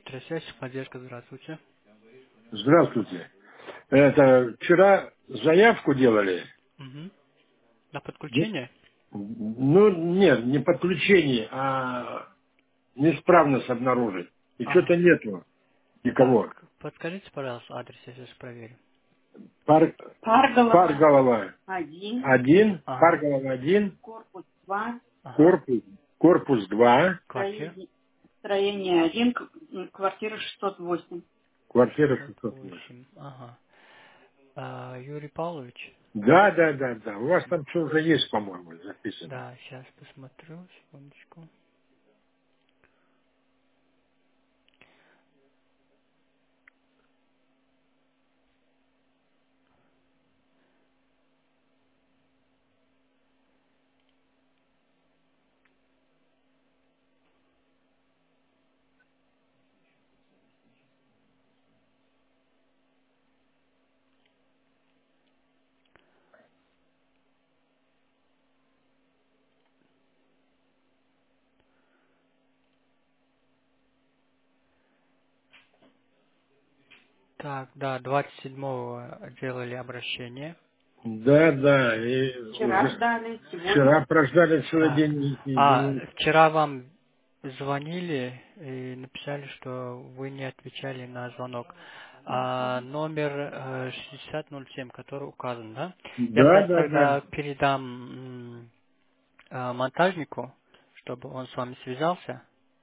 Электротрясящая поддержка, здравствуйте. Здравствуйте. Это вчера заявку делали? Угу. На Ну, подключение? нет, не подключение, а неисправность обнаружить. И что-то Ага. нету Так, никого. подскажите, пожалуйста, адрес, я сейчас проверю. Парголова. Парголова Один, 1, Ага, Парголова 1, корпус 2, ага. корпус, корпус 2, Квартира строение 1, квартира 608. квартира 608. 608. Ага. Юрий Павлович? Да, да, да, да. У вас там все уже есть, по-моему, записано. Да, сейчас посмотрю, секундочку. Так, да, 27-го делали обращение. Да, да, и Вчера уже ждали, сегодня. вчера прождали целый Так. день и Вчера вам звонили и написали, что вы не отвечали на звонок. Номер 6007, который указан, да? Я да, да, да. тогда передам монтажнику, чтобы он с вами связался.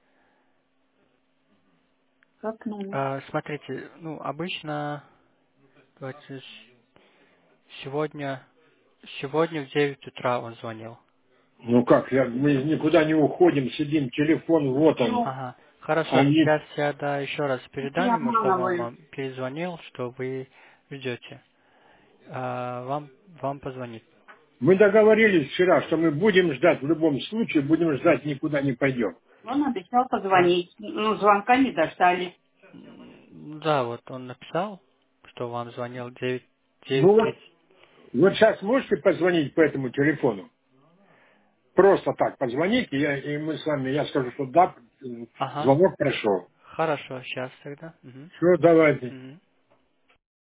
Как номер? Смотрите, ну, обычно давайте, сегодня, сегодня в 9 утра он звонил. Ну как, мы никуда не уходим, сидим, телефон, вот он. Все, Ага, хорошо, Они, сейчас я еще раз передам не ему, чтобы он обманывают. вам перезвонил, что вы ждете. Вам позвонит. мы договорились вчера, что мы будем ждать, в любом случае будем ждать, никуда не пойдем. Он обещал Да. позвонить. Ну, звонка не дождались. Да, вот он написал, что вам звонил Ну 9:30. вот сейчас можете позвонить по этому телефону? Просто так позвоните, и мы с вами, я скажу, что да, Ага, звонок прошел. хорошо, сейчас тогда. Мгм. Все, давайте. Мгм.